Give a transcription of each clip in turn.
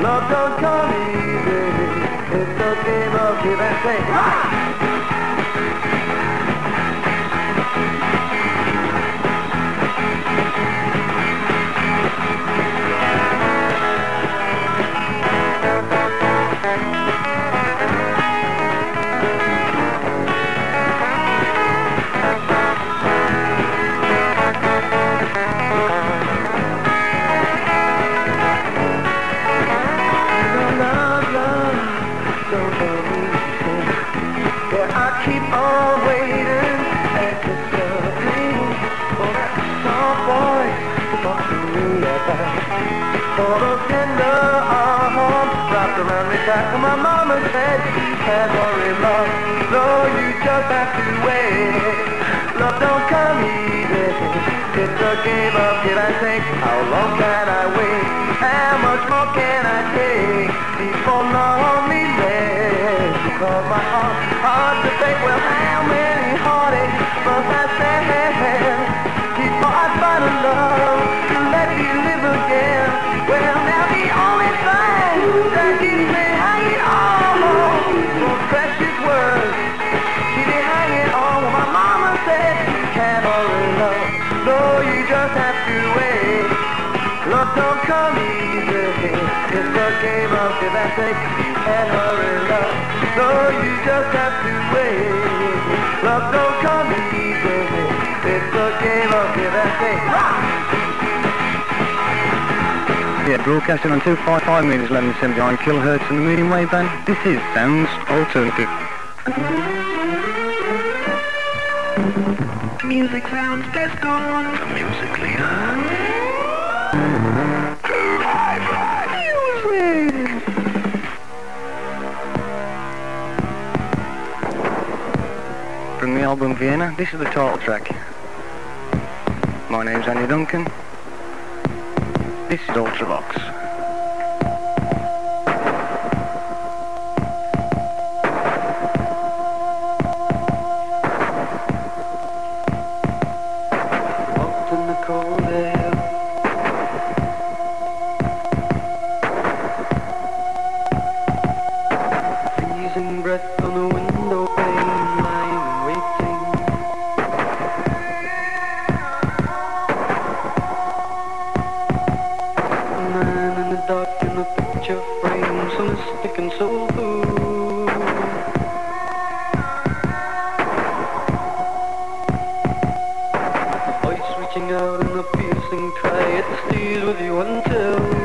Love don't come easy. It's a game of give and take. For those tender arms wrapped around me back, my mama said, can't worry, love, though you just have to wait. Love don't come easy. It's a game of give and take. How long can I wait? How much more can I take before loneliness? Because my heart to break. Well, how many heartaches must I stand before I find a love to let me live again? Well, now the only thing that keeps me hanging on for precious words, keep me hanging on. Well, my mama said, can't hurry, love, no, you just have to wait. Love don't come easy. It's a game of give and take. You can't hurry, love, no, you just have to wait. Love don't come easy. It's a game of give and take. Yeah, broadcasting on 255 meters 1179 kilohertz in the medium wave band. This is Sounds Alternative. Music sounds best on the music leader. 255 music. From the album Vienna, this is the title track. My name's Andy Duncan. This is Ultravox. Walked in the cold air, freezing breath on the window pane, lying waiting. Man in the dark in the picture frame, so mystic and so blue. A voice reaching out in a piercing cry, it stays with you until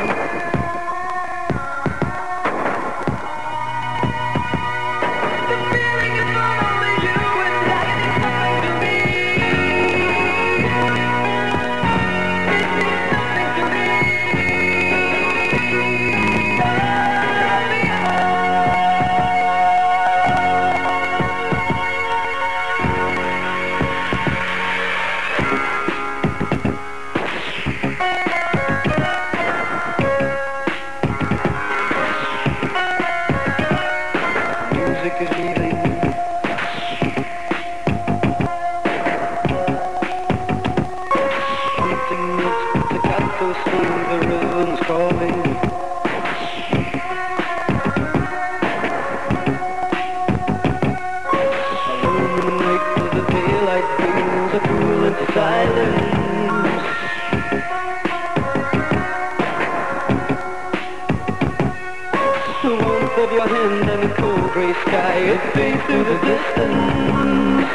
of your hand and the cold grey sky, it fades through the distance.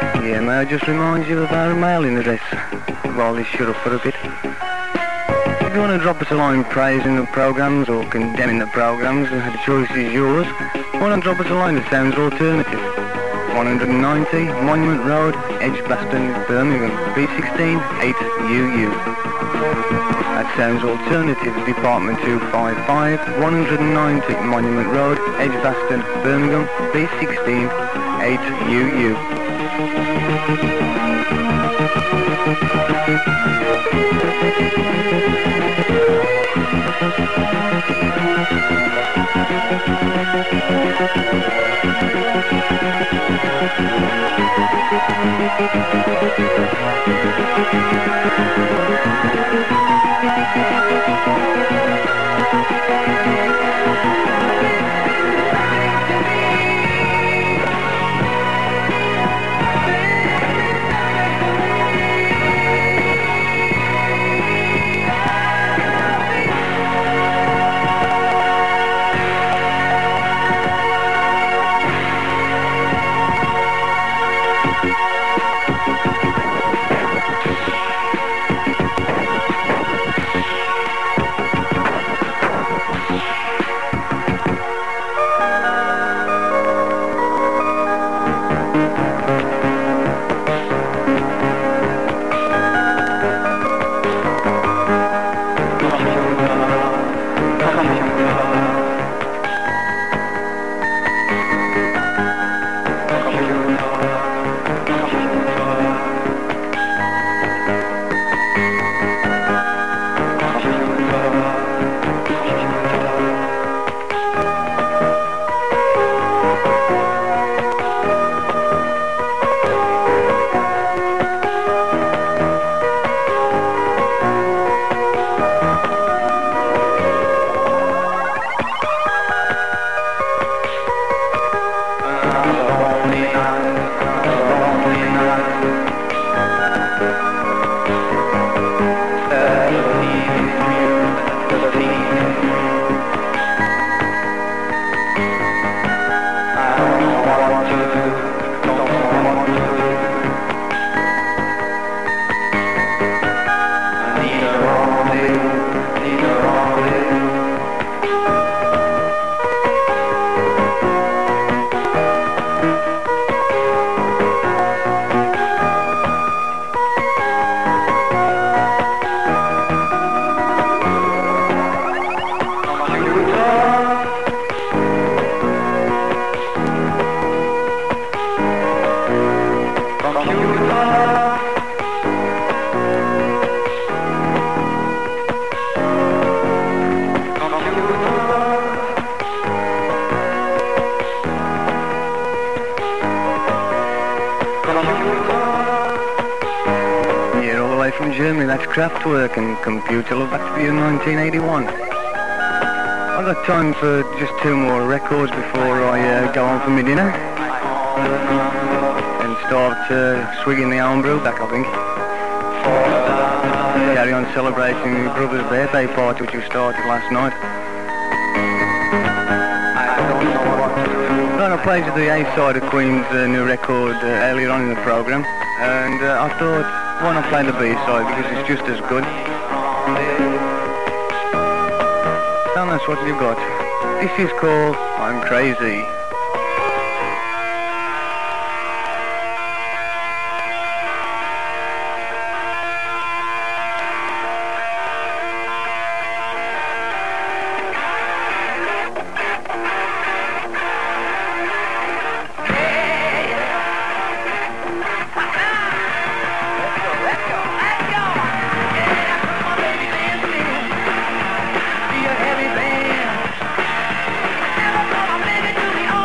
Just reminds you of our mailing address while this shut up for a bit. if you want to drop us a line praising the programmes or condemning the programmes, the choice is yours. Why not drop us a line that sounds alternative? 190 Monument Road, Edgbaston, Birmingham, B16 8UU. That sounds alternative, Department 255, 190 Monument Road, Edgbaston, Birmingham, B16 8UU. From Germany, that's Kraftwerk and Computer Love, back to the year 1981. I've got time for just 2 more records before I go on for my dinner and start swigging the homebrew back, I think. Carry on celebrating my brother's birthday party, which we started last night. I played the A-side of Queen's new record earlier on in the programme, and I thought, why not play the B-side, because it's just as good. And that's what you've got. This is called I'm Crazy. Be a heavy band. Never gonna make it to the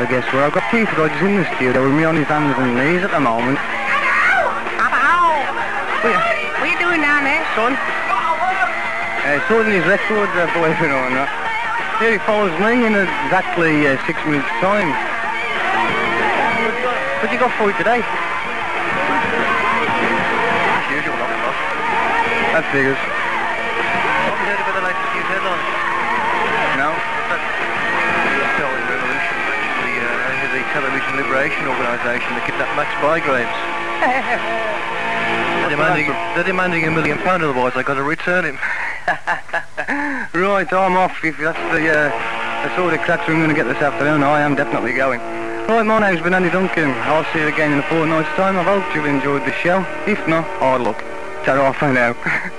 I guess where I've got Keith Rogers in the studio with me on his hands and knees at the moment. What are you doing down there, son? Sorting his records, believe it or not. Here he follows me in exactly 6 minutes' time. What you got for you today? As usual, not enough. That figures. Have you heard about the latest news headline? No? The Australian Revolution, actually, the Television Liberation Organisation that kidnapped Max Bygraves. They're demanding £1 million, otherwise I've got to return him. Right, I'm off. If that's the sort of cracks we're going to get this afternoon, I am definitely going. Right, my name's been Andy Duncan. I'll see you again in a fortnight's time. I hope you've enjoyed the show. If not, hard luck. Ta-ra for now.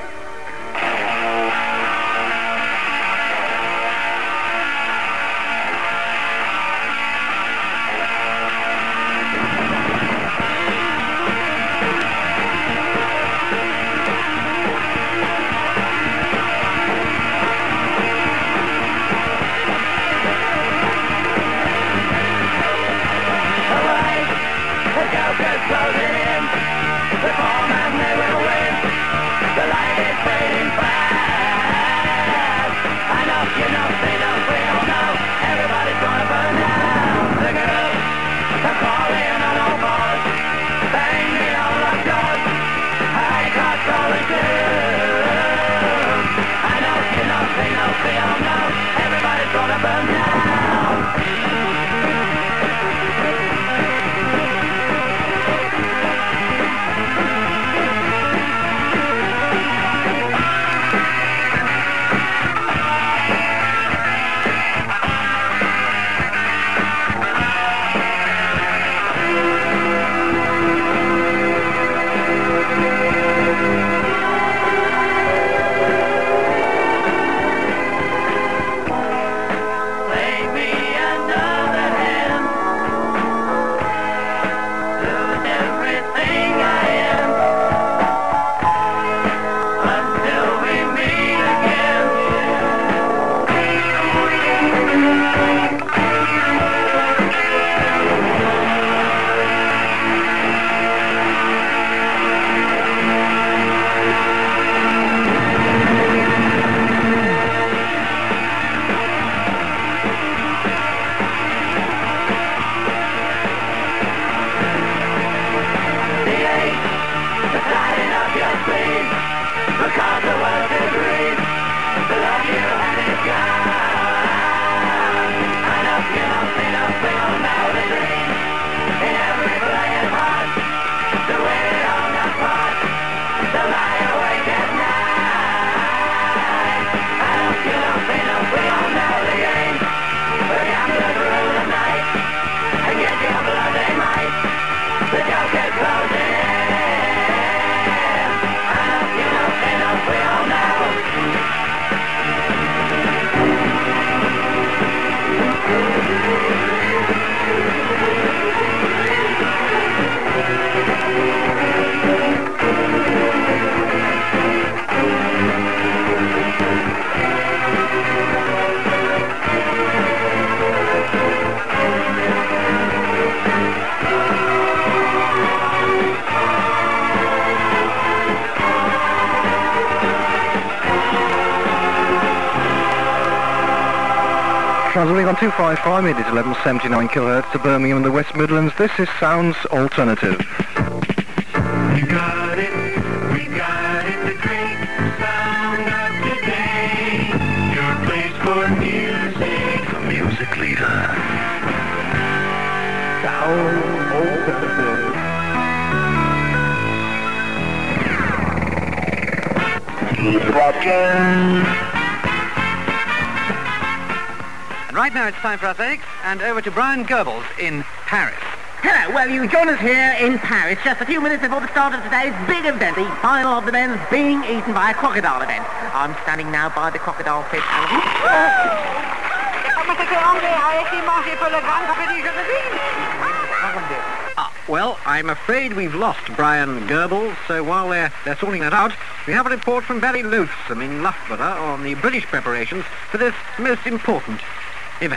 Transmitting on 255 meters, 1179 kilohertz to Birmingham and the West Midlands. This is Sounds Alternative. We got it, the great sound of today. Your place for music. The music leader. Sounds Alternative. Keep rocking. And right now it's time for athletics, and over to Brian Goebbels in Paris. Hello, well, you join us here in Paris just a few minutes before the start of today's big event, the final of the men's being eaten by a crocodile event. I'm standing now by the crocodile pit and... Well, I'm afraid we've lost Brian Goebbels, so while they're sorting that out, we have a report from Barry Loathsome in Loughborough on the British preparations for this most important event.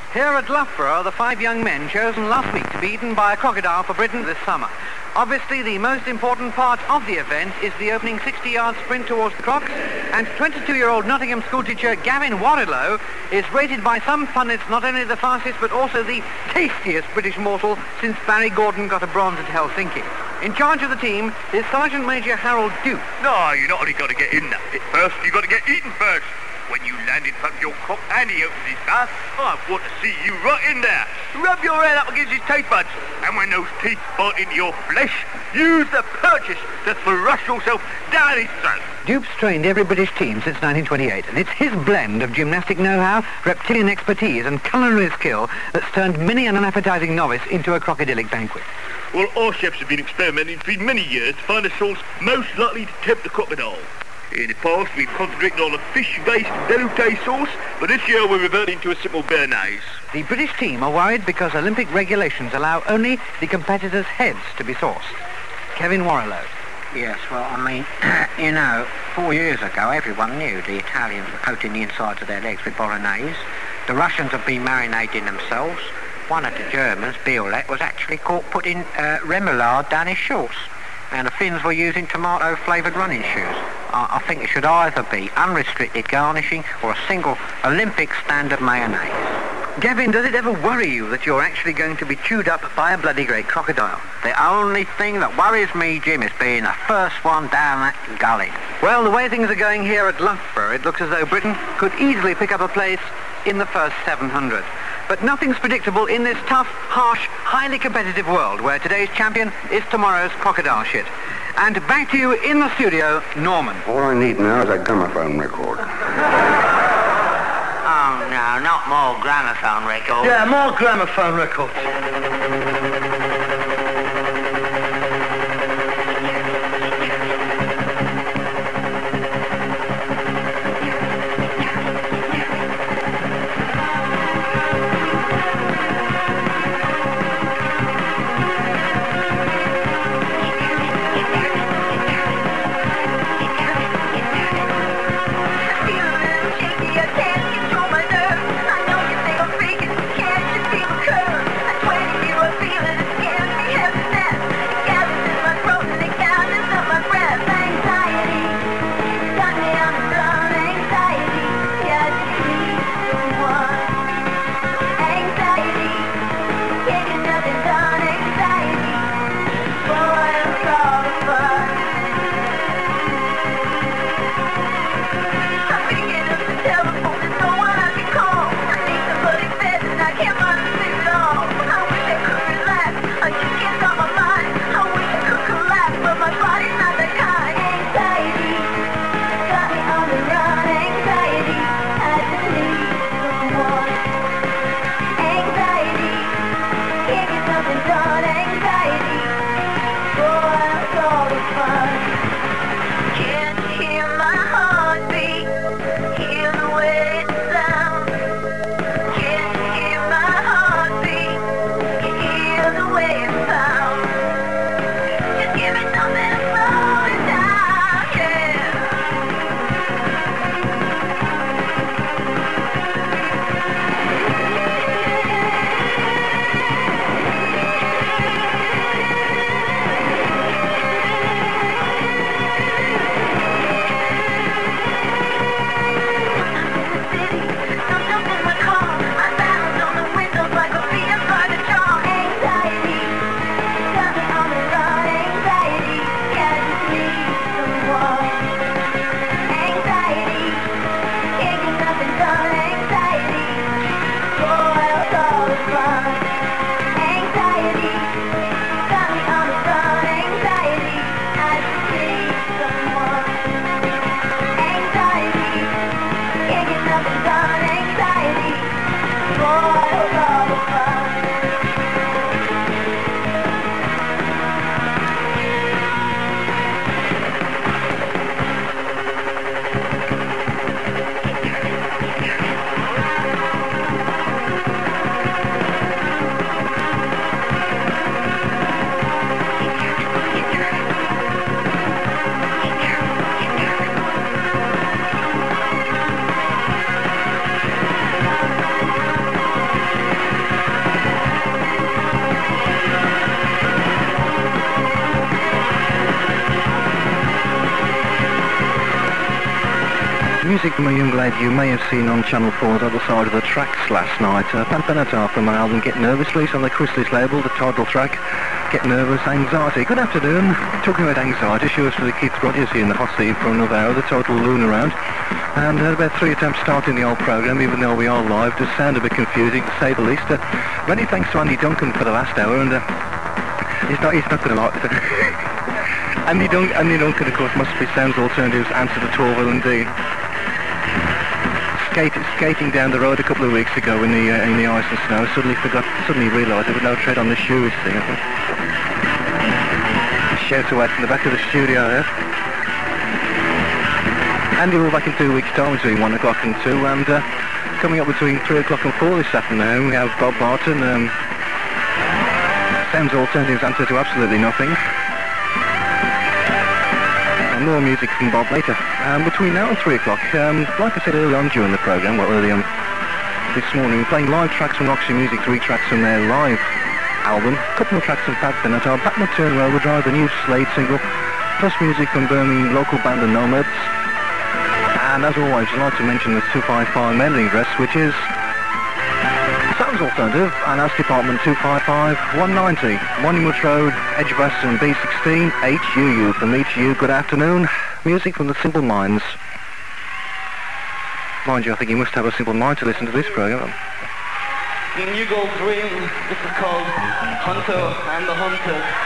Here at Loughborough, the 5 young men chosen last week to be eaten by a crocodile for Britain this summer. Obviously, the most important part of the event is the opening 60-yard sprint towards the crocs, and 22-year-old Nottingham schoolteacher Gavin Warrilow is rated by some pundits not only the fastest but also the tastiest British mortal since Barry Gordon got a bronze at Helsinki. In charge of the team is Sergeant Major Harold Duke. No, you not only got to get in that bit first, you got to get eaten first. When you land in front of your cock and he opens his mouth, I want to see you right in there. Rub your head up against his taste buds. And when those teeth bite into your flesh, use the purchase to thrust yourself down his throat. Duke's trained every British team since 1928, and it's his blend of gymnastic know-how, reptilian expertise and culinary skill that's turned many an unappetizing novice into a crocodilic banquet. Well, our chefs have been experimenting for many years to find a sauce most likely to tempt the crocodile. In the past, we've concentrated on a fish-based velouté sauce, but this year we're reverting to a simple béarnaise. The British team are worried because Olympic regulations allow only the competitors' heads to be sauced. Kevin Warrilow. Yes, well, I mean, 4 years ago, everyone knew the Italians were coating the insides of their legs with bolognese. The Russians have been marinating themselves. One of the Germans, Biolek, was actually caught putting remoulade down his shorts. And the Finns were using tomato-flavoured running shoes. I think it should either be unrestricted garnishing or a single Olympic standard mayonnaise. Gavin, does it ever worry you that you're actually going to be chewed up by a bloody great crocodile? The only thing that worries me, Jim, is being the first one down that gully. Well, the way things are going here at Loughborough, it looks as though Britain could easily pick up a place in the first 700. But nothing's predictable in this tough, harsh, highly competitive world where today's champion is tomorrow's crocodile shit. And back to you in the studio, Norman. All I need now is a gramophone record. Oh, no, not more gramophone records. Yeah, more gramophone records. Feeling Music from a young lady you may have seen on Channel 4's Other Side of the Tracks last night. Pat Benatar from my album Get Nervous, released on the Chrysalis label, the title track, Get Nervous, Anxiety. Good afternoon. Talking about anxiety, she was for the Keith Rogers here in the hot seat for another hour, the total loon around. And had about 3 attempts starting the old programme, even though we are live. Does sound a bit confusing, to say the least. Many thanks to Andy Duncan for the last hour, and he's not going to like it. Andy Duncan, of course, must be Sounds Alternative's answer to Torval and Dean. Skating down the road a couple of weeks ago in the ice and snow, suddenly realised there was no tread on the shoes thing. Shout away from the back of the studio there. Andy will be back in 2 weeks' time between 1 o'clock and 2, and coming up between 3 o'clock and 4 this afternoon we have Bob Barton, Sounds Alternative's answer to absolutely nothing. More music from Bob later. Between now and 3 o'clock, like I said early on during the programme, this morning, we're playing live tracks from Roxy Music, 3 tracks from their live album, a couple of tracks from Pat Benatar, Pat McTurnan Overdrive, the new Slade single, plus music from Birmingham local band The Nomads. And as always, I'd like to mention the 255 mailing address, which is Sounds Alternative, and that's Department 255 190, Monument Road, Edgbaston, B16 HUU. From me to you, good afternoon. Music from the Simple Minds. Mind you, I think you must have a simple mind to listen to this programme. You go green. This is called Hunter and the Hunter.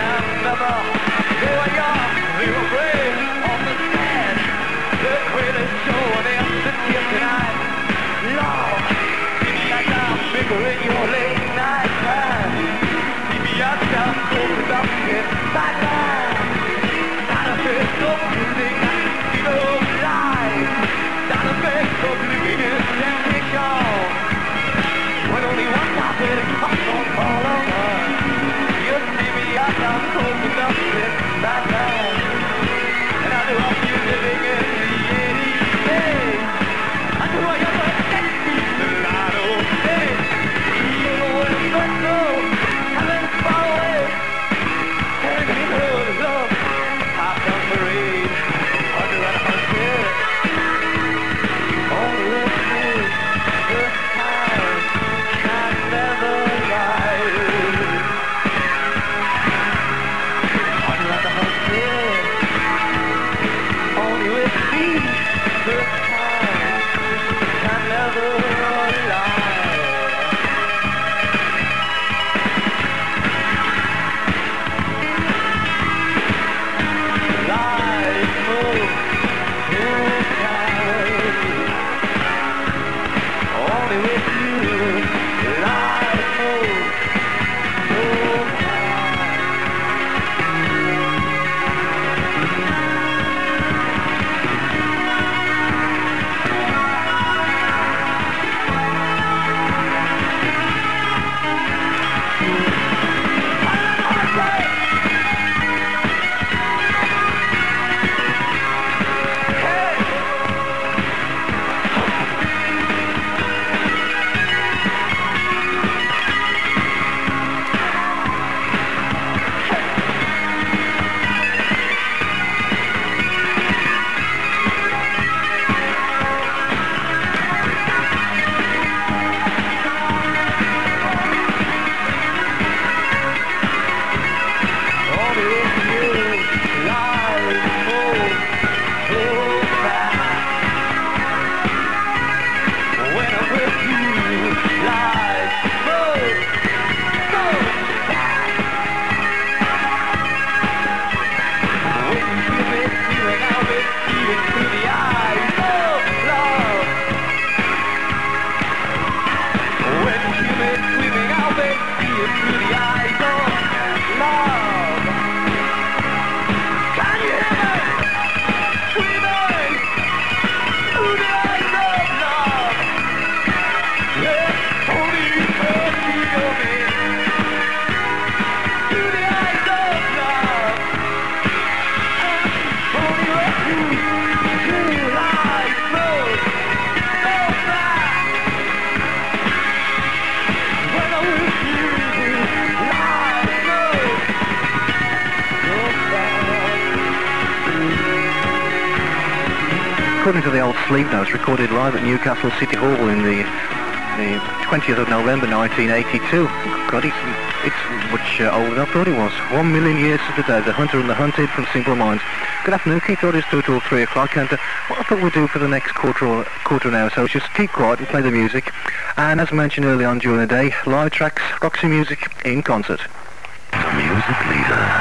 Greatest according to the old sleeve notes, recorded live at Newcastle City Hall in the 20th of November 1982. God, it's much older than I thought it was. 1 million years to the day, The Hunter and the Hunted from Simple Minds. Good afternoon, Keith. All is through till 3 o'clock, and what I thought we'd do for the next quarter of an hour so is just keep quiet and play the music. And as mentioned early on during the day, live tracks, Roxy Music in concert. The music leader.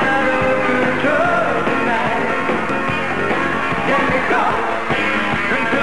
Can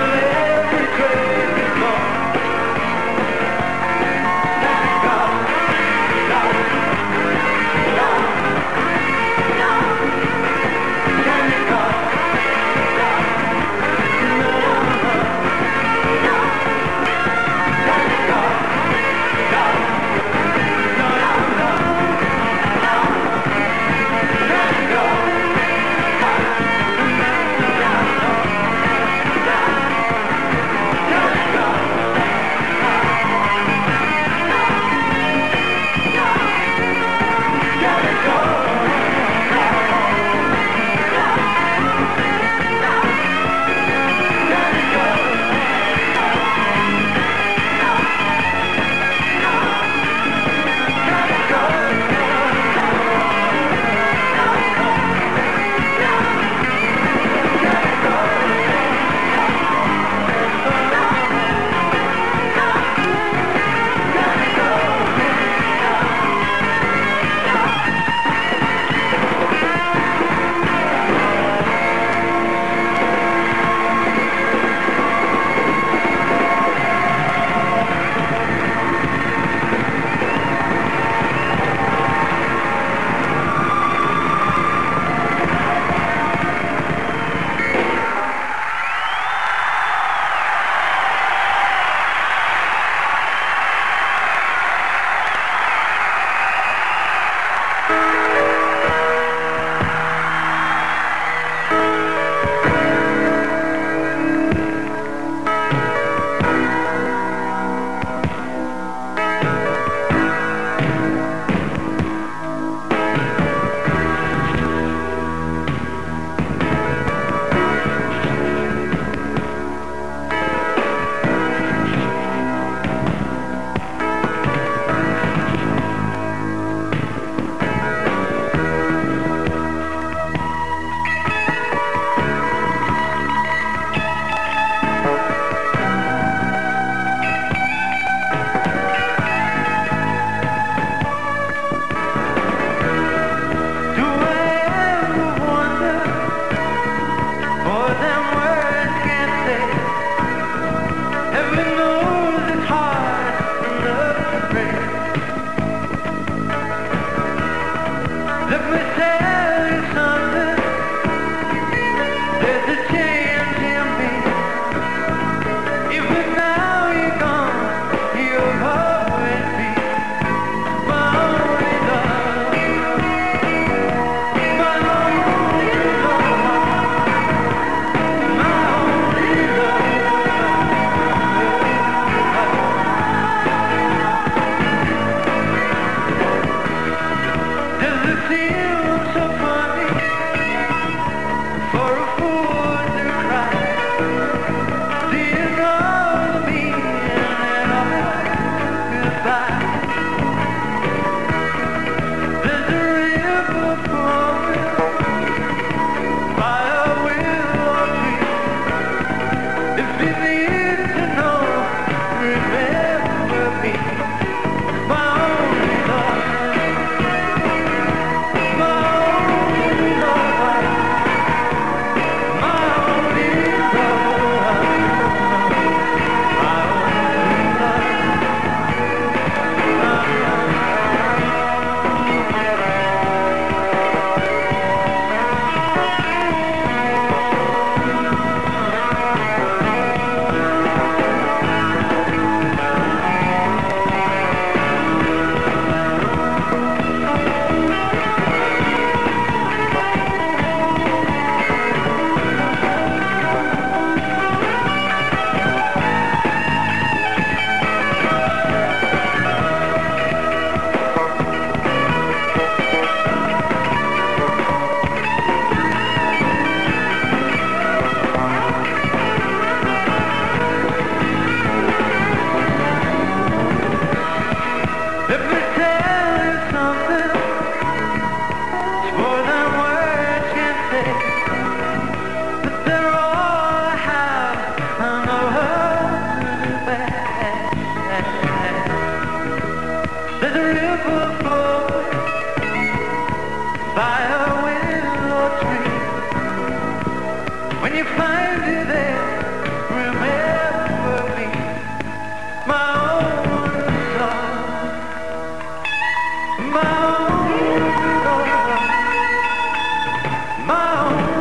my own.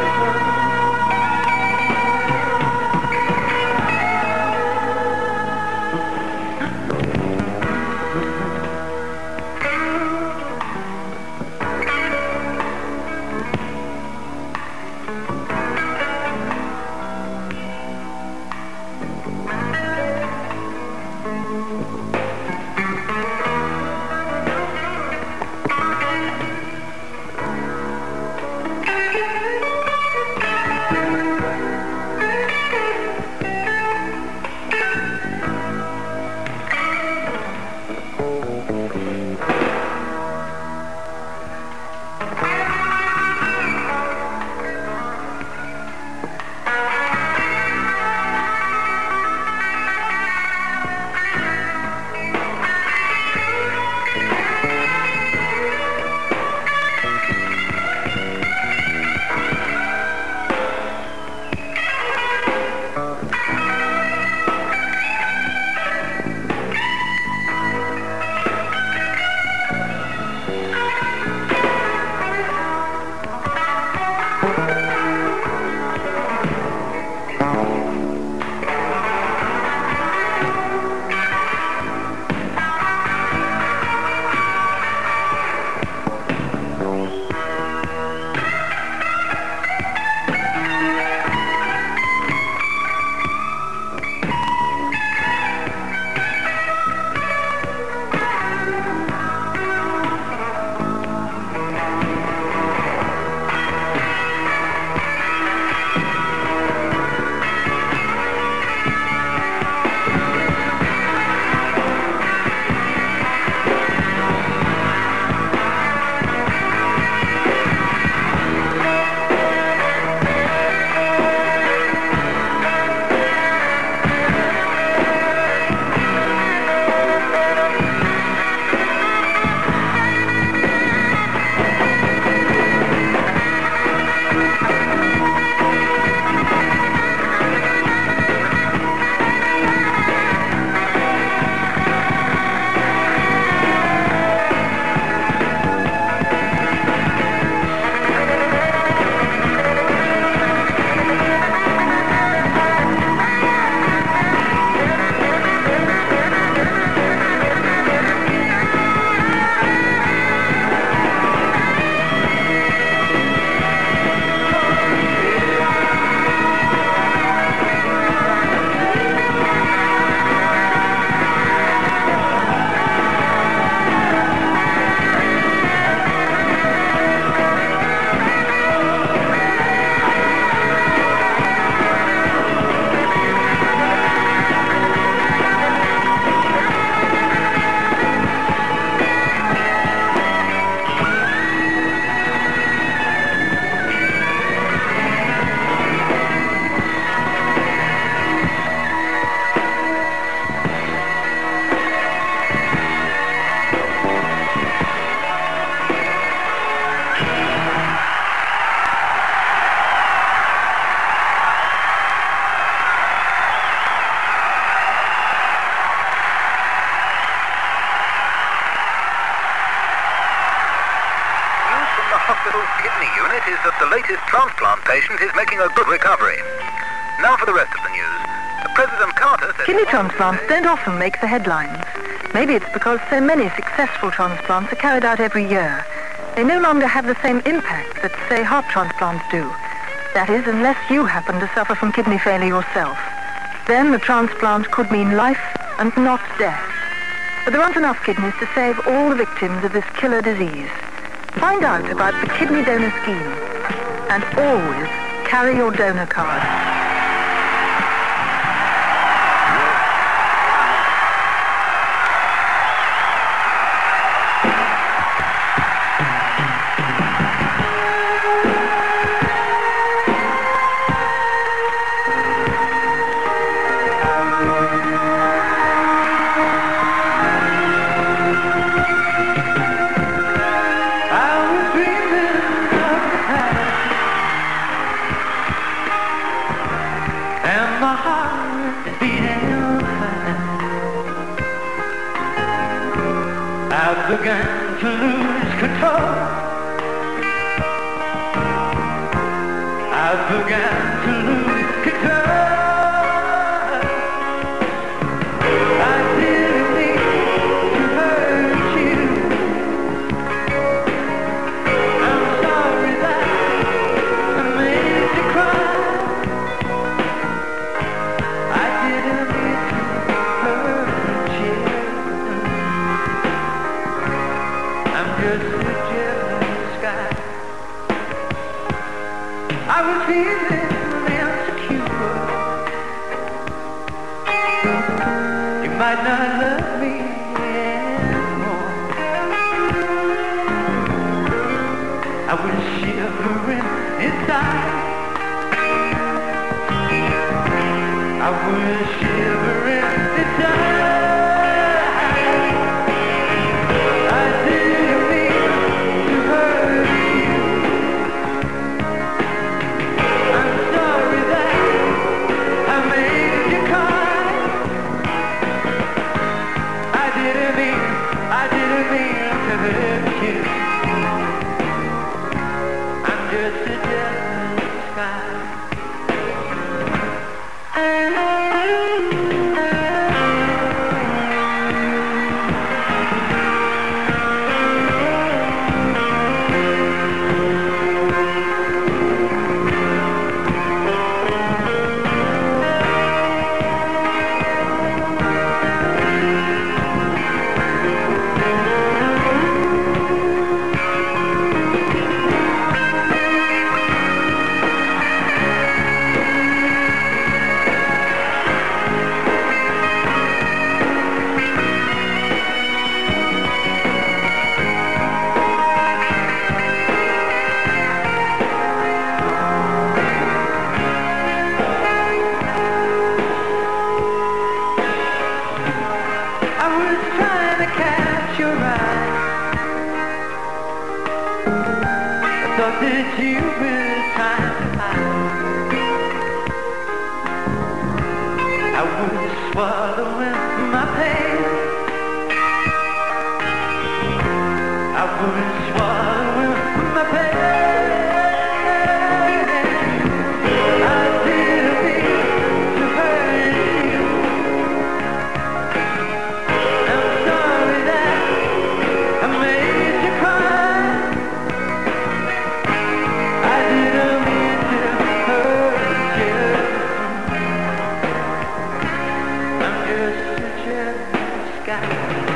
hospital's kidney unit is that the latest transplant patient is making a good recovery. Now for the rest of the news. President Carter said... Kidney transplants don't often make the headlines. Maybe it's because so many successful transplants are carried out every year. They no longer have the same impact that, say, heart transplants do. That is, unless you happen to suffer from kidney failure yourself. Then the transplant could mean life and not death. But there aren't enough kidneys to save all the victims of this killer disease. Find out about the kidney donor scheme. And always carry your donor card. I began to lose control. I began to lose control. I didn't mean to hurt you. I'm sorry that I made you cry. I didn't mean to hurt you. I'm just a jealous guy. I was feeling insecure. You might not love me anymore. I was shivering inside. I was shivering inside. I didn't mean to hurt you. I'm sorry that I made you cry. I didn't mean to hurt you. I'm just a jealous guy. I was trying to catch your eye. I thought that you were trying to hide. I was swallowing my pain. I was swallowing my pain. I didn't mean to hurt you. I'm sorry that I made you cry. I didn't mean to hurt you. I'm just a jealous guy.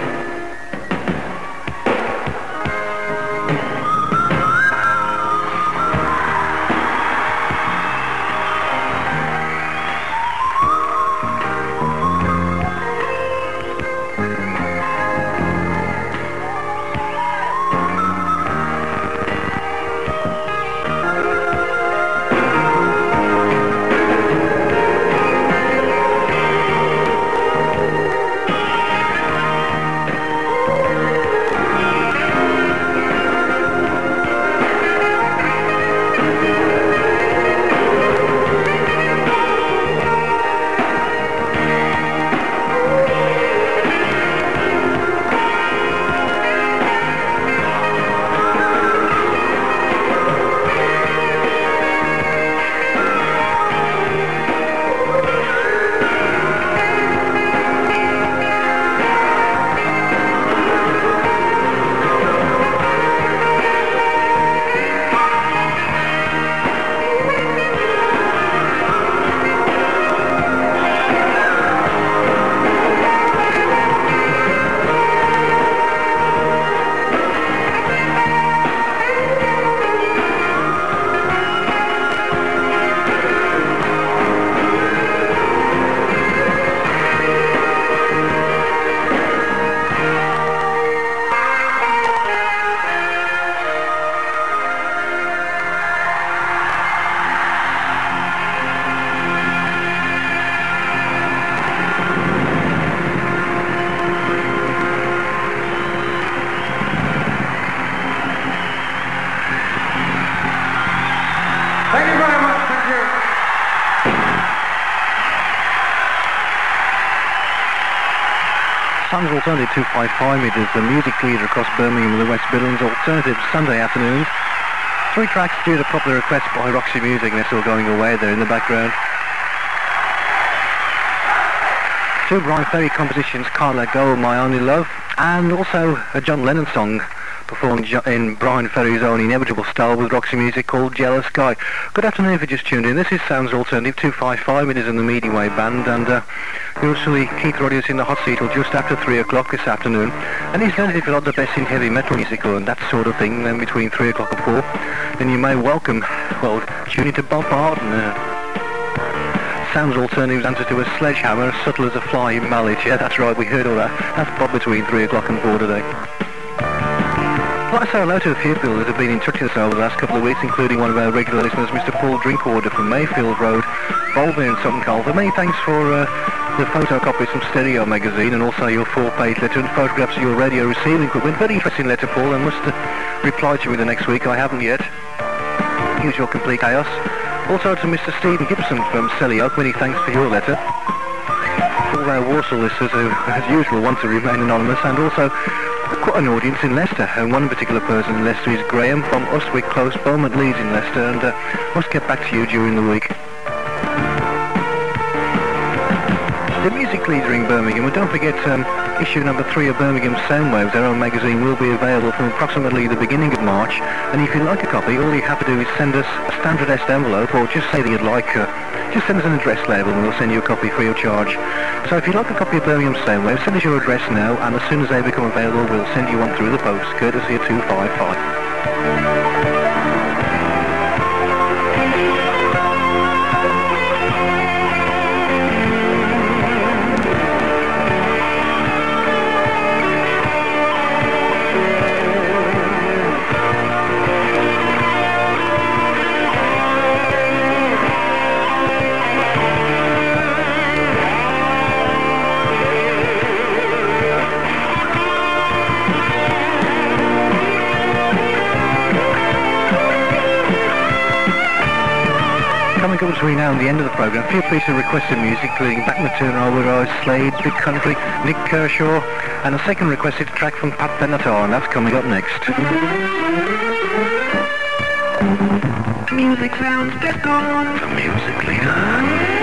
Thank you very much. Thank you. Sun's Alternative 255, it is the music leader across Birmingham and the West Midlands, Alternative Sunday afternoons. 3 tracks due to popular request by Roxy Music, and they're still going away there in the background. 2 Brian Ferry compositions, Can't Let Go of My Only Love, and also a John Lennon song performed in Brian Ferry's own inevitable style with Roxy Music called Jealous Guy. Good afternoon if you just tuned in. This is Sounds Alternative 255. It is in the Meadyway Band, and you'll see Keith Rogers in the hot seat till just after 3 o'clock this afternoon. And incidentally, if you're not the best in heavy metal musical and that sort of thing, then between 3 o'clock and 4, then you may welcome, well, tune into Bob Martin. Sounds Alternative's answer to a sledgehammer, as subtle as a flying mallet. Yeah, that's right, we heard all that. That's Bob between 3 o'clock and 4 today. I'd like to say hello to a few people that have been in touch with us over the last couple of weeks, including one of our regular listeners, Mr. Paul Drinkwater from Mayfield Road, Bolby in Sutton Coldfield. Many thanks for the photocopies from Stereo magazine, and also your 4-page letter and photographs of your radio receiving equipment. Very interesting letter, Paul. I must reply to you in the next week. I haven't yet. Here's your complete chaos. Also to Mr. Stephen Gibson from Selly Oak, many thanks for your letter. All our Warsaw listeners who, as usual, want to remain anonymous, and also quite an audience in Leicester, and one particular person in Leicester is Graham from Ustwick Close, Beaumont Leeds in Leicester, and must get back to you during the week. The music leader in Birmingham, and don't forget issue number 3 of Birmingham Soundwaves, their own magazine, will be available from approximately the beginning of March, and if you'd like a copy, all you have to do is send us a standardized envelope, or just say that you'd like, just send us an address label and we'll send you a copy free of charge. So if you'd like a copy of Birmingham Soundwaves, send us your address now, and as soon as they become available, we'll send you one through the post, courtesy of 255. Between now and the end of the programme, a few pieces of requested music, including Backman Turner, Over Eyes, Slade, Big Country, Nick Kershaw, and a second requested track from Pat Benatar, and that's coming up next. Music sounds better. The music leader.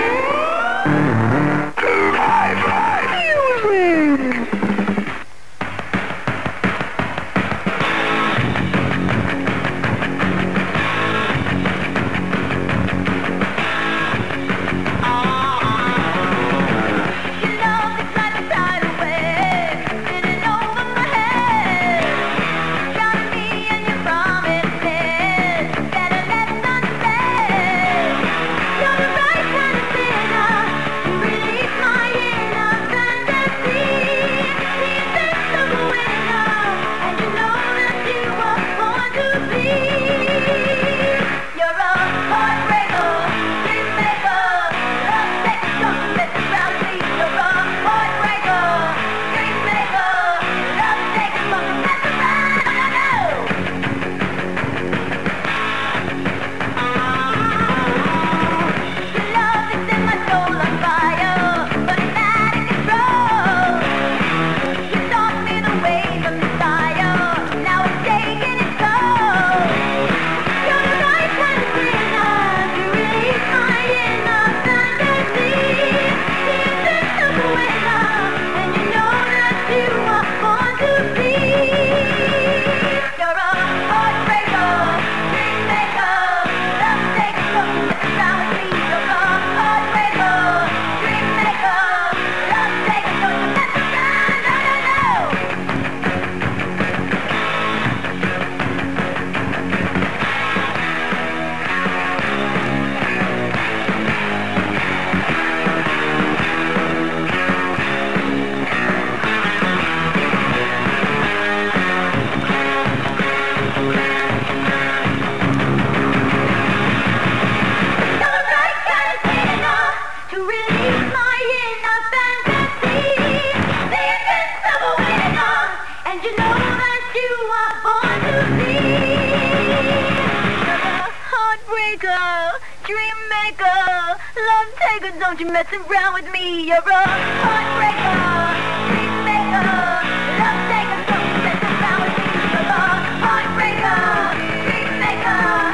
255. Music. Don't you mess around with me, you're a heartbreaker, dream maker, love taker, don't you mess around with me, you're a heartbreaker, dream maker.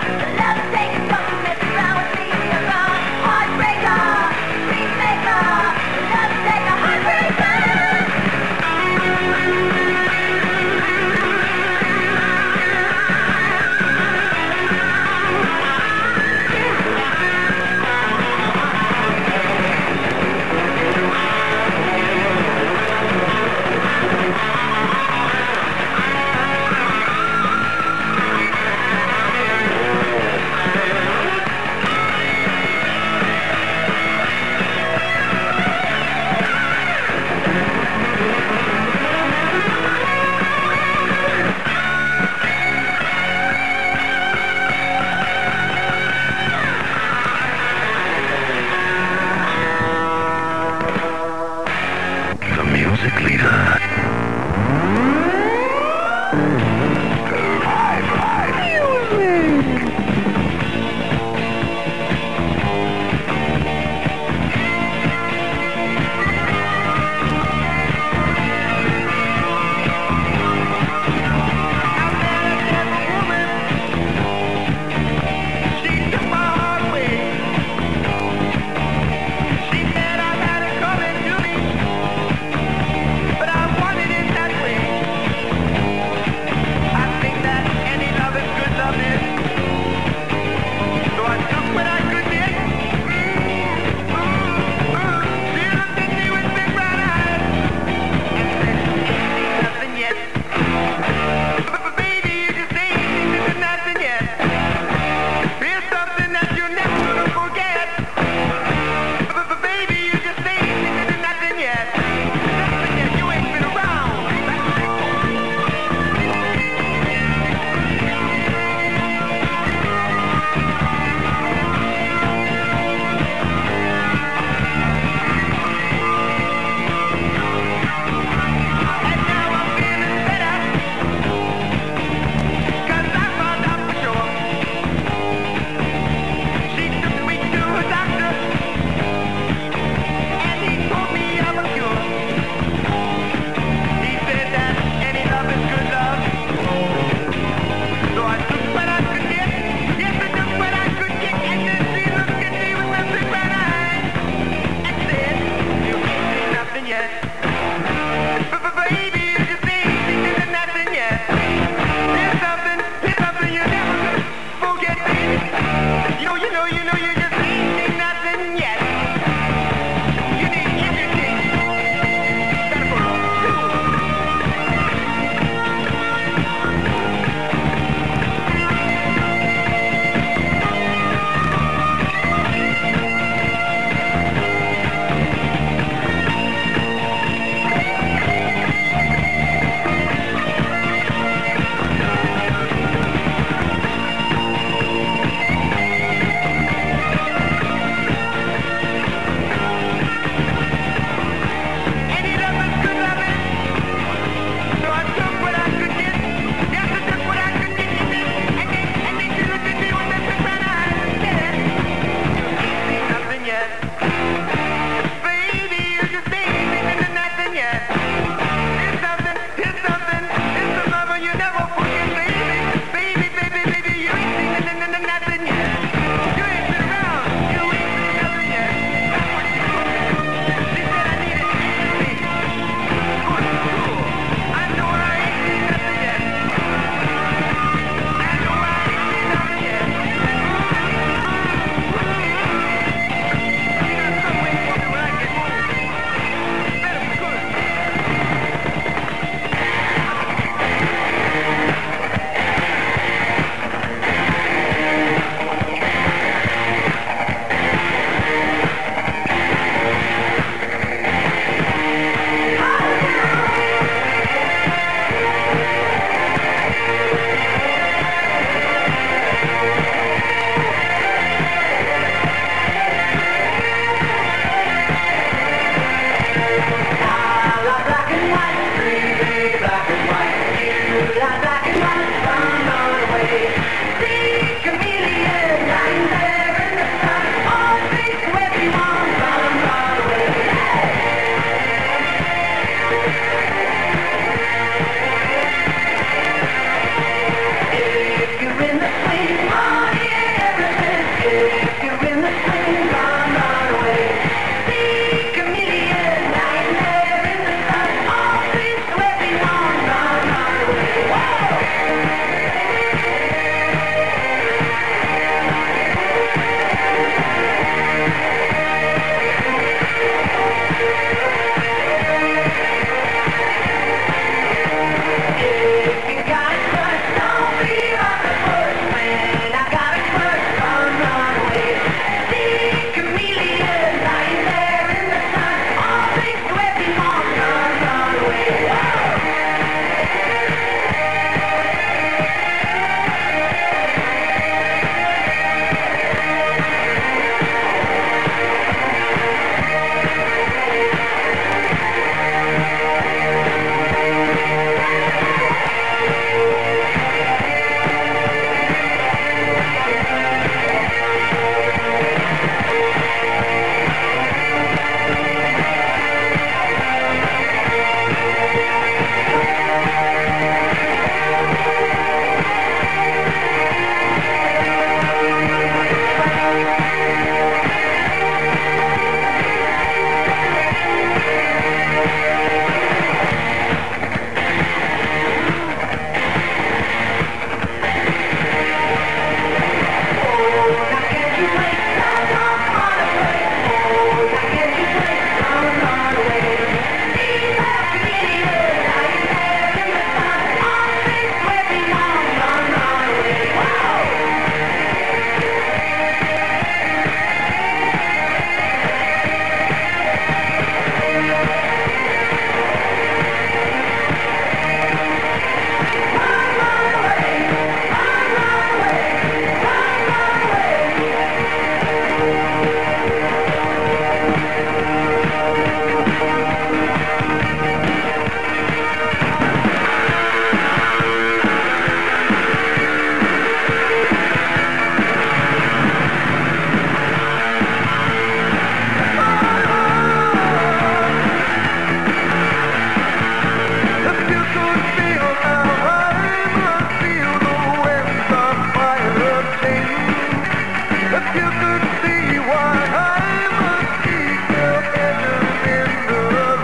could see what I must see, you're in the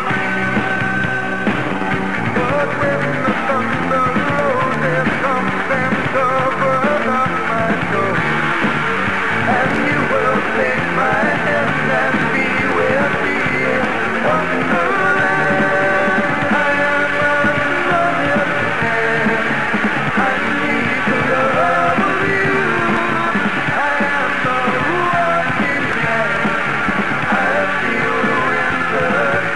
but when the thunder rolls, there comes and covers up my soul. And you will take my hand and we will be in wonderland. I am another man. I need the love of you. I am the working man. I feel the winter.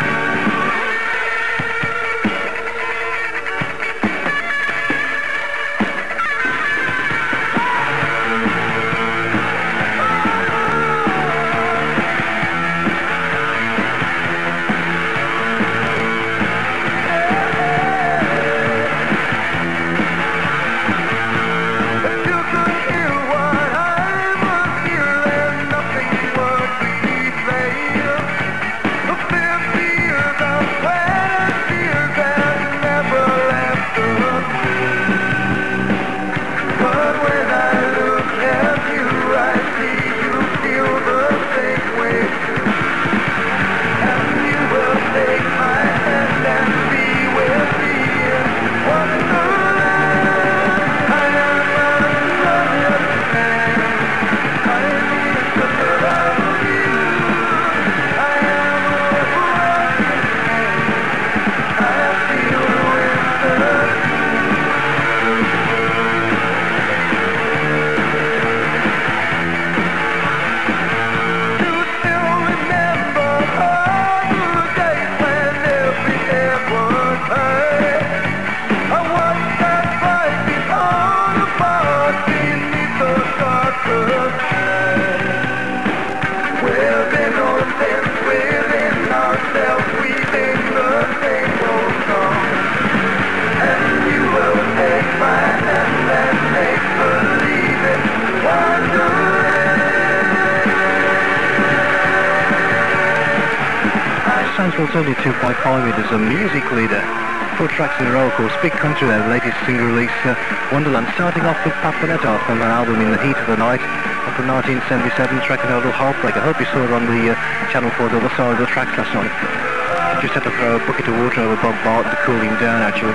Central 32.5 meters, a music leader. 4 tracks in a row, of course. Big Country, their latest single release, Wonderland, starting off with Pat Benatar from their album In the Heat of the Night, up from 1977, track entitled Heartbreak. I hope you saw it on the Channel 4 double side of the tracks last night. Just had to throw a bucket of water over Bob Barton to cool him down, actually.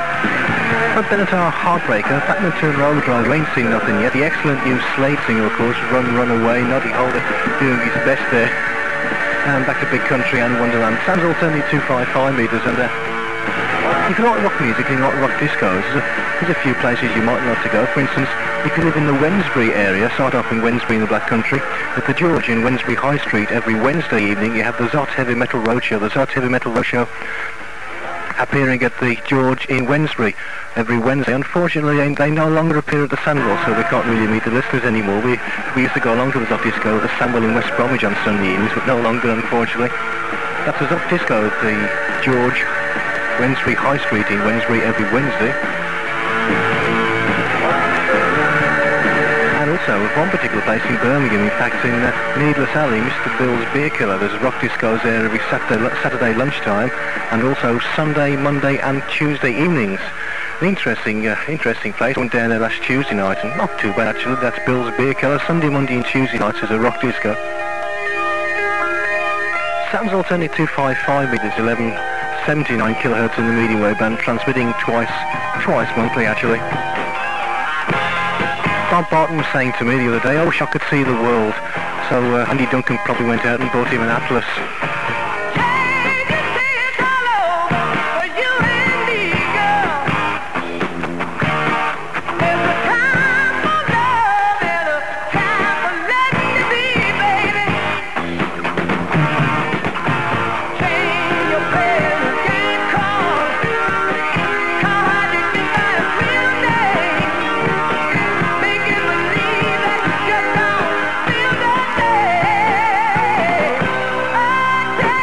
Pat Benatar, Heartbreaker. Batman Turn Roller Driver, ain't seen nothing yet. The excellent new Slade single, of course, Run, Run Away. Noddy Holder doing his best there. And back to Big Country and Wonderland. Sounds alternative 255 meters, and if you like rock music and you like rock discos, there's a few places you might like to go. For instance, if you live in the Wednesbury area, start off in Wednesbury in the Black Country, at the George in Wednesbury High Street every Wednesday evening you have the Zot Heavy Metal Roadshow. The Zot Heavy Metal Roadshow appearing at the George in Wednesbury every Wednesday. Unfortunately, they no longer appear at the Sandwell, so we can't really meet the listeners anymore. We used to go along to the Zot Disco at the Sandwell in West Bromwich on Sunday evenings, but no longer, unfortunately. That's the Zot Disco at the George, Wednesbury High Street in Wednesbury every Wednesday. And also one particular place in Birmingham, in fact in Needless Alley, Mr. Bill's Beer Killer. There's rock discos there every Saturday lunchtime, and also Sunday, Monday and Tuesday evenings. An interesting place. I went down there last Tuesday night, and not too bad actually. That's Bill's Beer Killer. Sunday, Monday and Tuesday nights is a rock disco. Sounds alternative 255 meters, 1179 kilohertz in the medium wave band, transmitting twice monthly actually. Bob Barton was saying to me the other day, I wish I could see the world. So Andy Duncan probably went out and bought him an atlas. Yeah.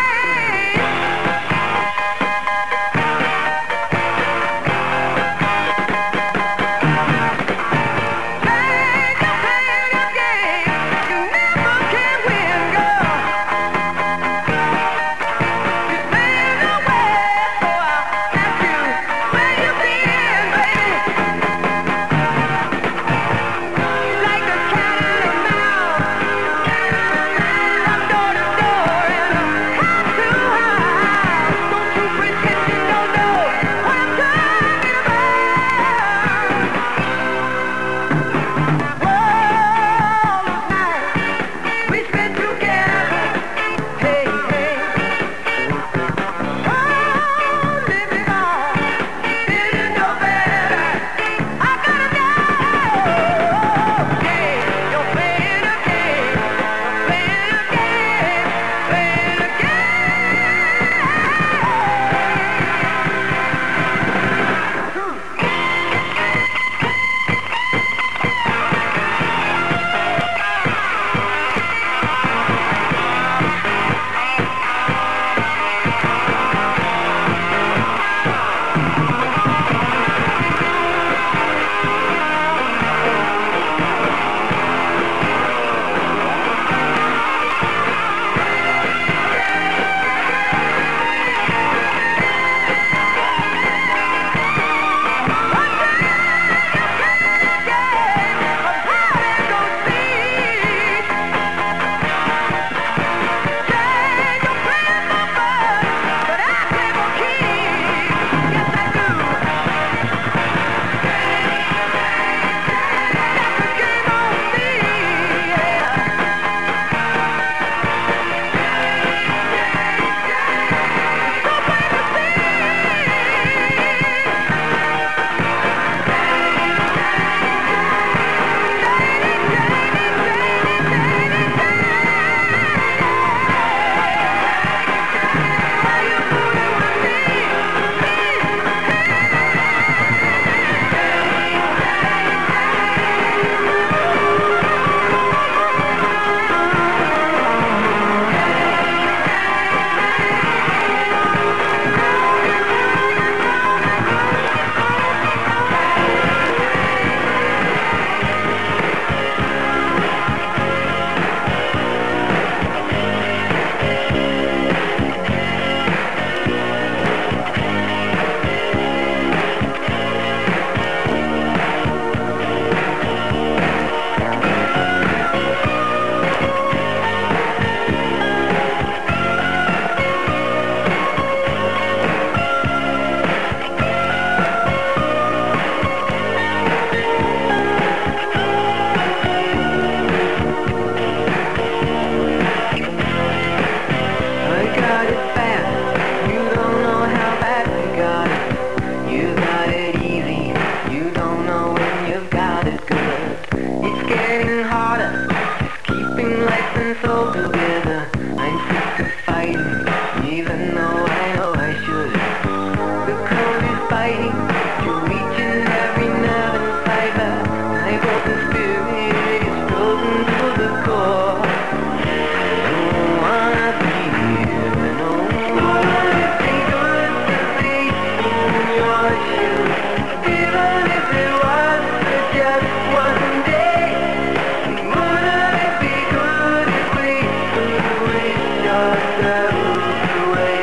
and soul together. I'm sick of fighting, even though I know I should. The cold is biting, you're reaching every nerve and fiber. I hope the spirit is frozen to the core. I don't wanna be here no more. It'd be good to be in your shoes, even if it was for just one day. Wouldn't it be good if we could wish ourselves away?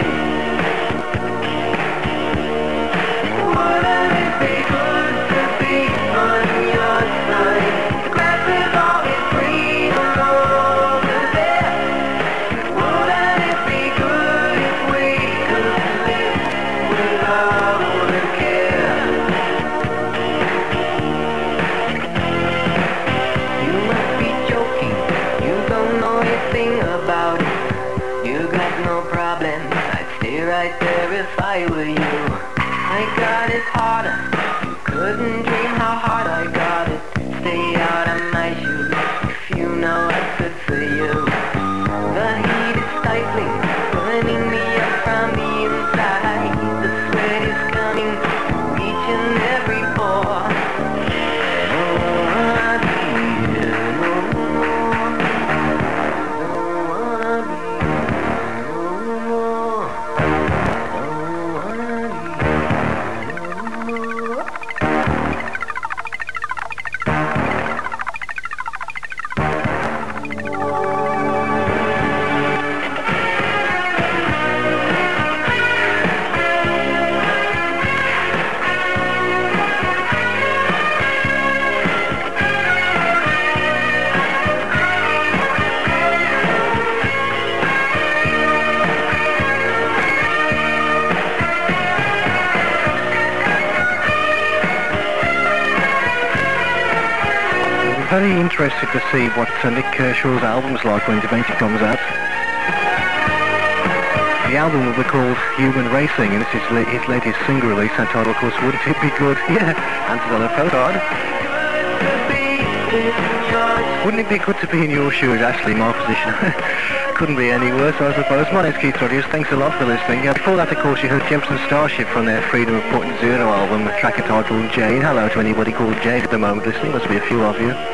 Wouldn't it be good to be on your side? The grass is always greener over there. Wouldn't it be good if we could live without a care? You must be joking, you don't know a thing about it. You got no problems, I'd stay right there if I were you. I got it harder, you couldn't dream how hard I got it. Stay out of my shoes, if you know what's good for you. The heat is stifling, burning me up from the inside. The sweat is coming, reaching every pore. I don't wanna be here no more. I don't wanna be here no more. I don't wanna be here no more. Very interested to see what Nick Kershaw's album's like when Dementia comes out. The album will be called Human Racing, and this is his latest single release, entitled, of course, Wouldn't It Be Good? Yeah, and it's on a postcard. Wouldn't it be good to be in your shoes, Ashley, my position? Couldn't be any worse, I suppose. My name's Keith Rogers, thanks a lot for listening. Before that, of course, you heard Jefferson Starship from their Freedom of Point Zero album, a track entitled Jane. Hello to anybody called Jade at the moment listening, must be a few of you.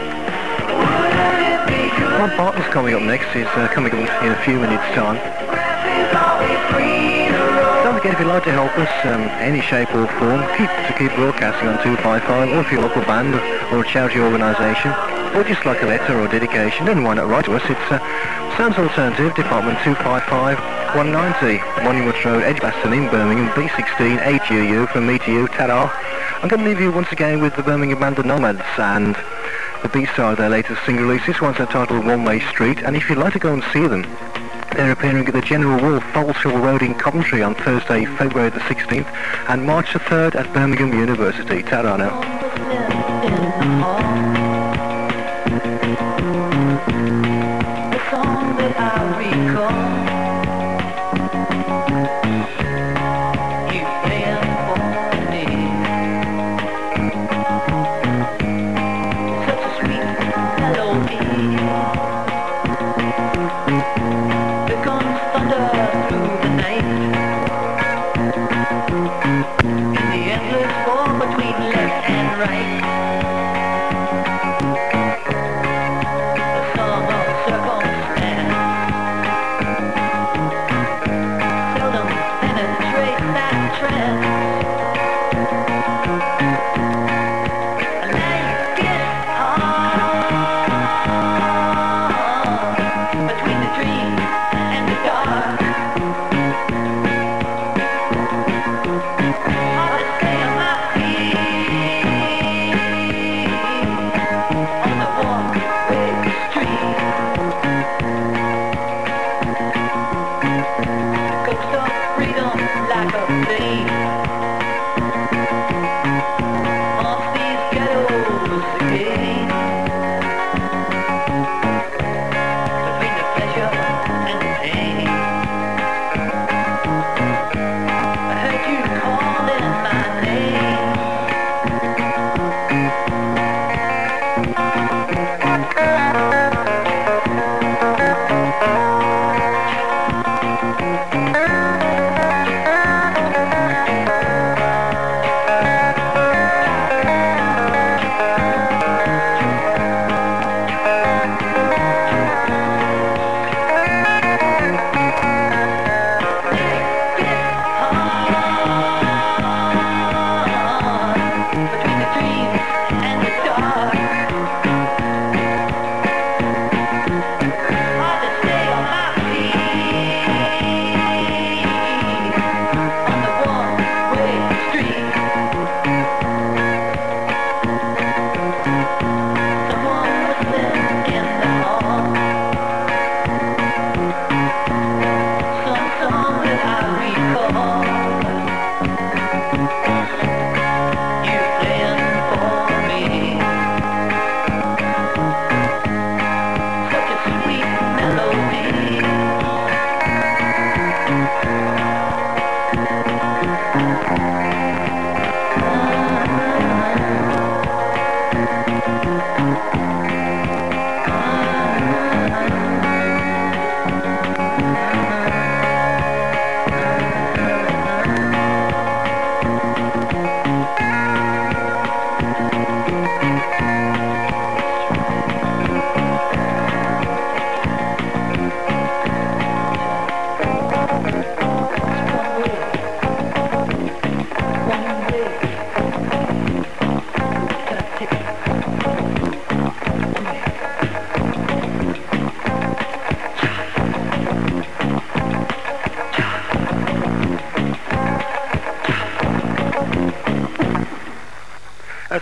Ron Barton's coming up next, he's coming up in a few minutes' time. Don't forget, if you'd like to help us, any shape or form, keep broadcasting on 255, or if you're a local band or a charity organisation, or just like a letter or dedication, then why not write to us? It's Sounds Alternative, Department 255 190, Monument Road, Edgbaston in Birmingham, B16 8UU, from me to you, ta-da. I'm going to leave you once again with the Birmingham band The Nomads and the B-side of their latest single release. This one's entitled One Way Street, and if you'd like to go and see them, they're appearing at the General Wolf, Foleshill Road in Coventry on Thursday, February the 16th, and March the 3rd at Birmingham University. Ta-da now. The song that I recall, you playing for me. Such a sweet melody. There comes thunder through the night, in the endless war between left and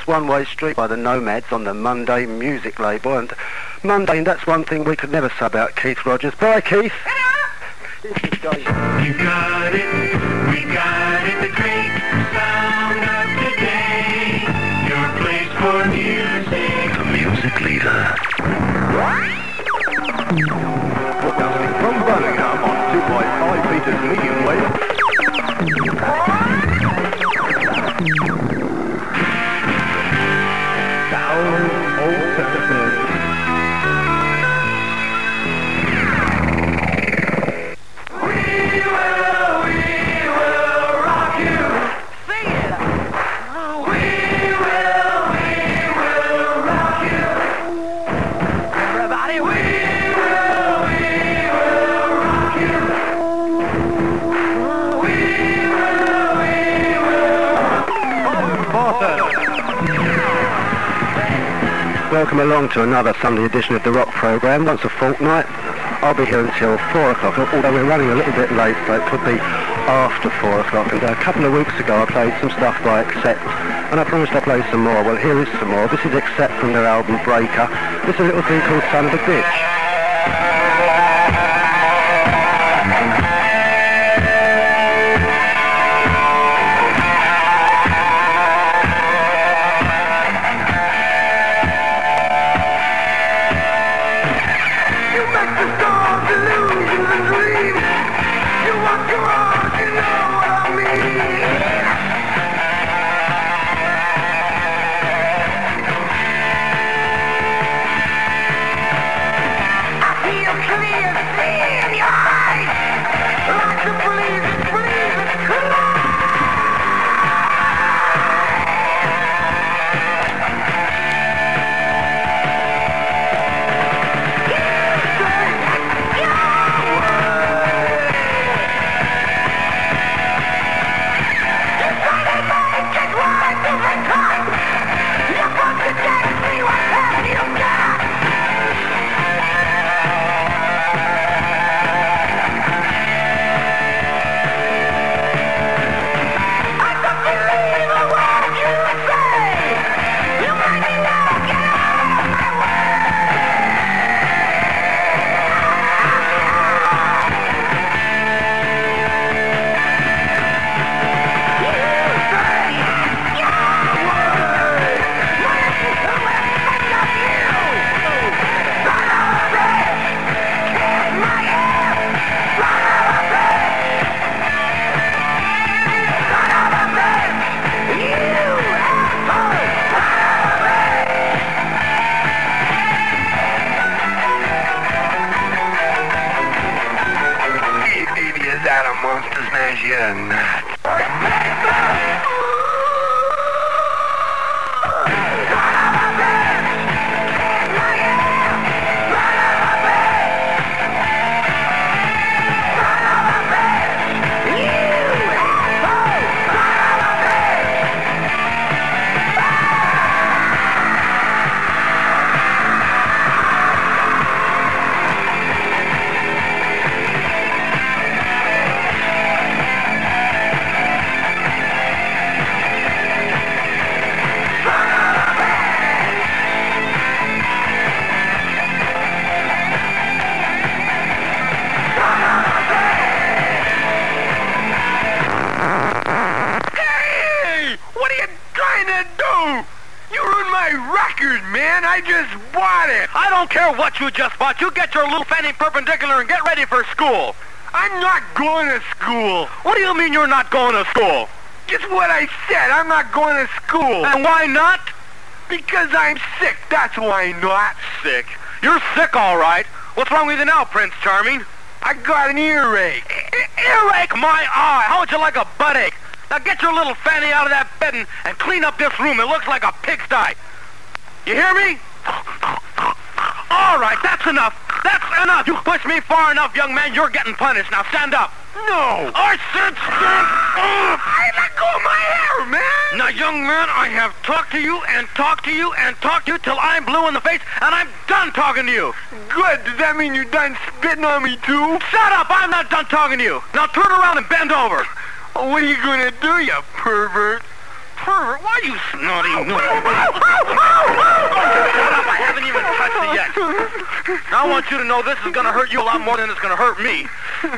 One Way Street by the Nomads on the Monday music label. And Monday, that's one thing we could never sub out Keith Rogers. Bye, Keith. You got it, we got it, the great sound of today. Your place for music. The music leader. Broadcasting from Birmingham on 2.5 meters medium wave. Sound alternative. Welcome along to another Sunday edition of the Rock Programme, once a fortnight. I'll be here until 4 o'clock, although we're running a little bit late, so it could be after 4 o'clock. And a couple of weeks ago I played some stuff by Accept, and I promised I'd play some more. Well, here is some more. This is Accept from their album Breaker. This is a little thing called Son of a Bitch. You just bought. You get your little fanny perpendicular and get ready for school. I'm not going to school. What do you mean you're not going to school? Just what I said. I'm not going to school. And why not? Because I'm sick. That's why not. Sick? You're sick, all right. What's wrong with you now, Prince Charming? I got an earache. Earache? My eye. How would you like a butt ache? Now get your little fanny out of that bed and clean up this room. It looks like a pigsty. You hear me? All right, that's enough. That's enough. You pushed me far enough, young man. You're getting punished. Now stand up. No. I said stand up. I let go of my hair, man. Now, young man, I have talked to you and talked to you and talked to you till I'm blue in the face, and I'm done talking to you. Good. Does that mean you're done spitting on me, too? Shut up. I'm not done talking to you. Now turn around and bend over. What are you going to do, you pervert? pervert. Why you snotty nut? Shut up. I haven't even touched it yet. Now I want you to know this is going to hurt you a lot more than it's going to hurt me.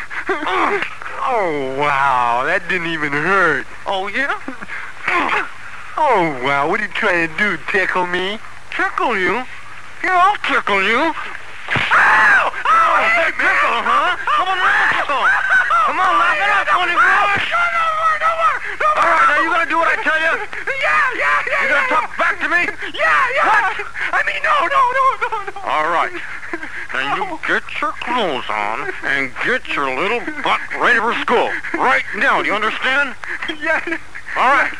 Oh, wow. That didn't even hurt. Oh, yeah? Oh, wow. What are you trying to do? Tickle me? Tickle you? Yeah, I'll tickle you. Ow! Ow! Hey, tickle, huh? Come on, tickle. Come on, laugh it up, 24. No more. All right, now you gonna do what I tell you? Yeah. You gonna talk back to me? Yeah. What? I mean, no. All right. Now you get your clothes on and get your little butt ready for school. Right now, do you understand? Yeah. All right.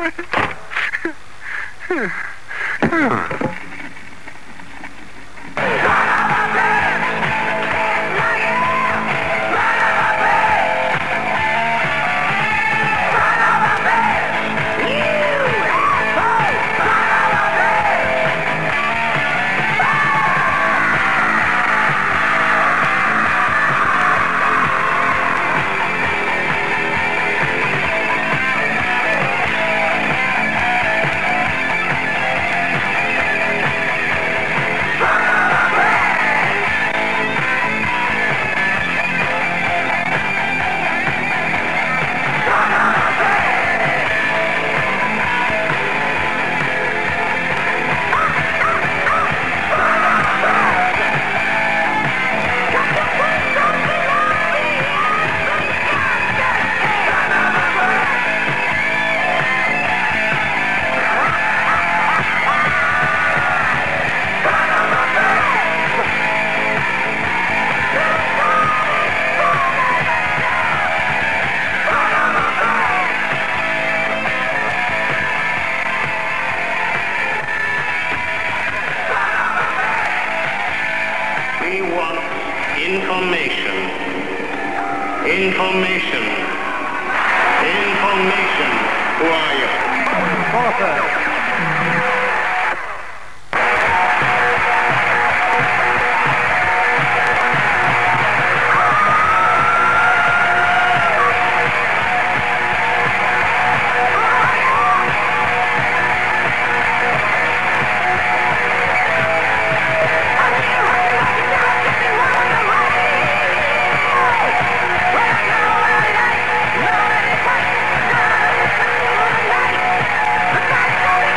Information. Who are you? Let's go!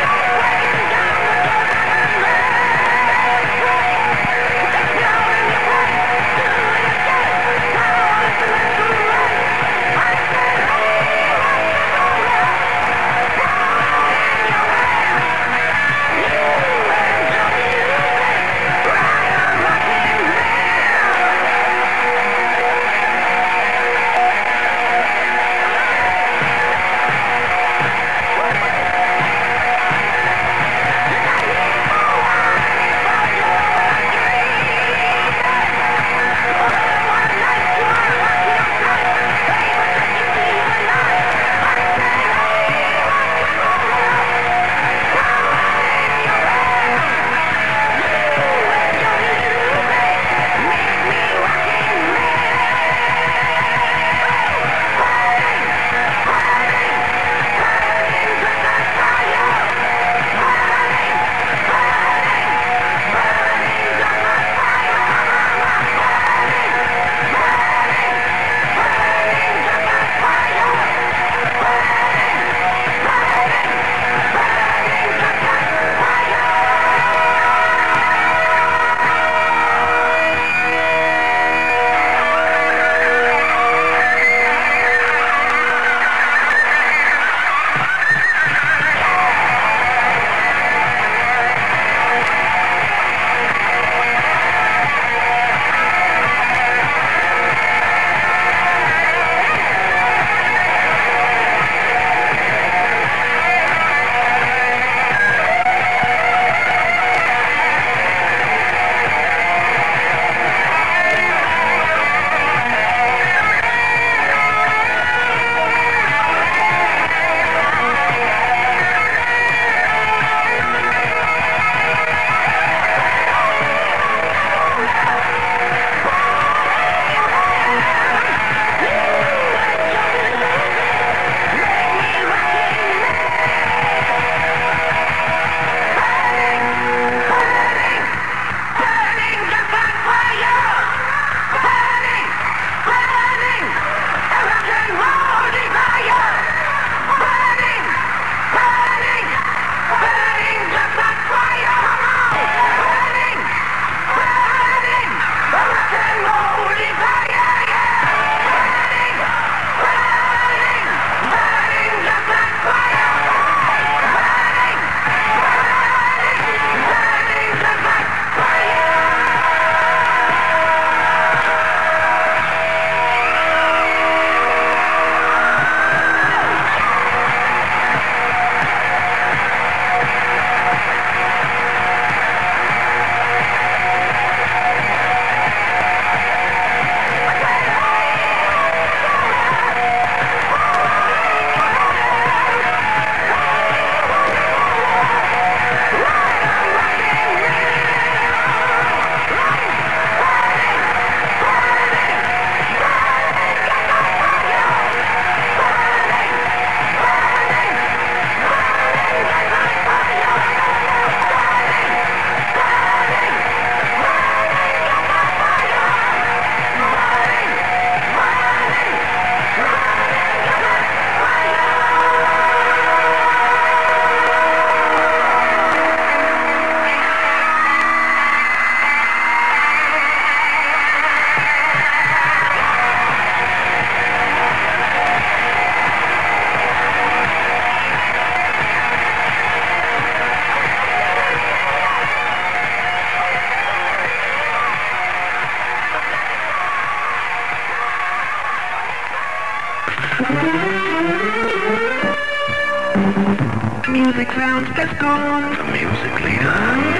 Music sounds just gone. The music leader.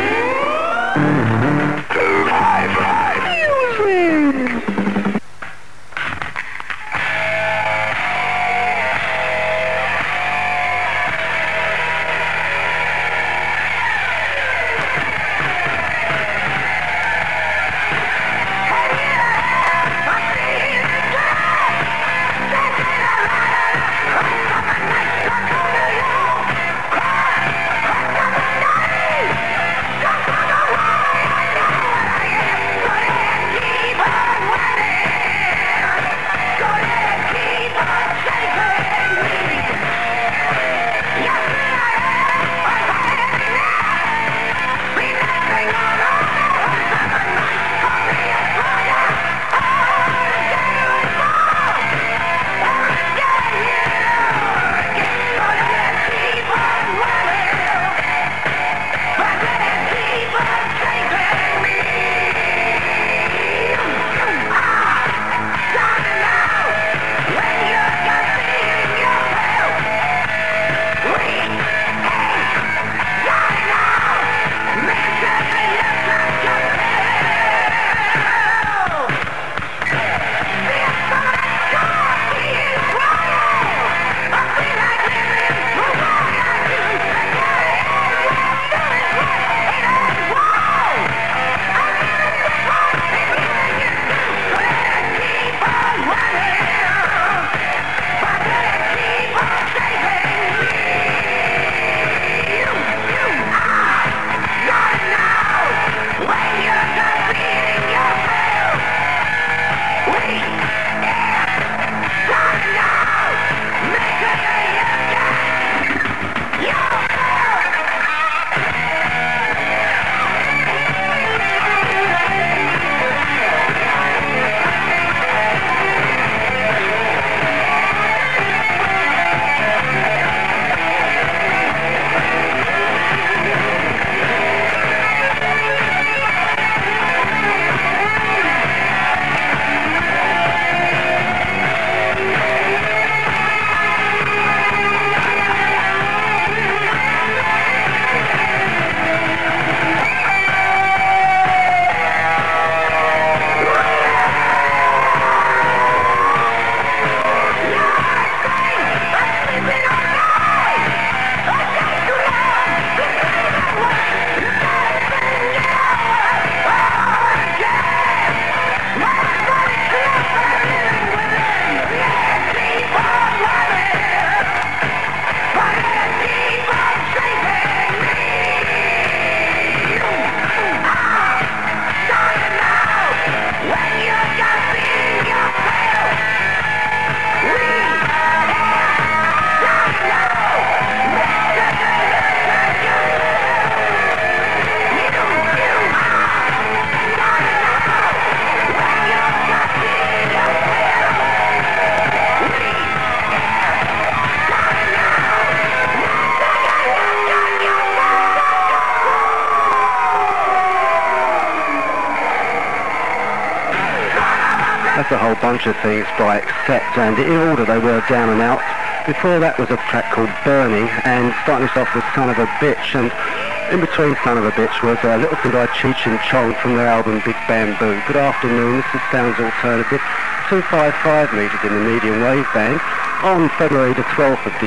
255 Music. That's a whole bunch of things by Accept, and in order they were Down and Out. Before that was a track called Burning, and starting us off with Son of a Bitch, and in between Son of a Bitch was a little thing by Cheech and Chong from their album Big Bamboo. Good afternoon, this is Sounds Alternative, 255 metres in the medium wave band, on February the 12th of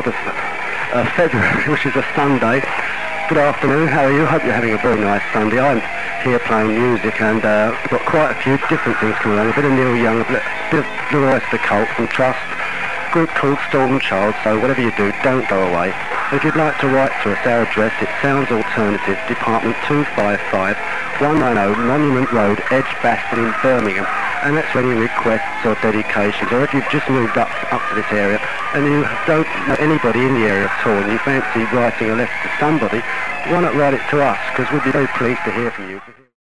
February, which is a Sunday. Good afternoon, how are you? Hope you're having a very nice Sunday. I'm here playing music, and we've got quite a few different things coming on. A bit of Neil Young, a bit of Blue Oyster Cult from Trust, a group called Storm Child, so whatever you do, don't go away. If you'd like to write to us, our address, it's Sounds Alternative, Department 255, 190 Monument Road, Edgbaston in Birmingham. And that's for any requests or dedications, or if you've just moved up to this area and you don't know anybody in the area at all and you fancy writing a letter to somebody, why not write it to us, because we'd be very pleased to hear from you.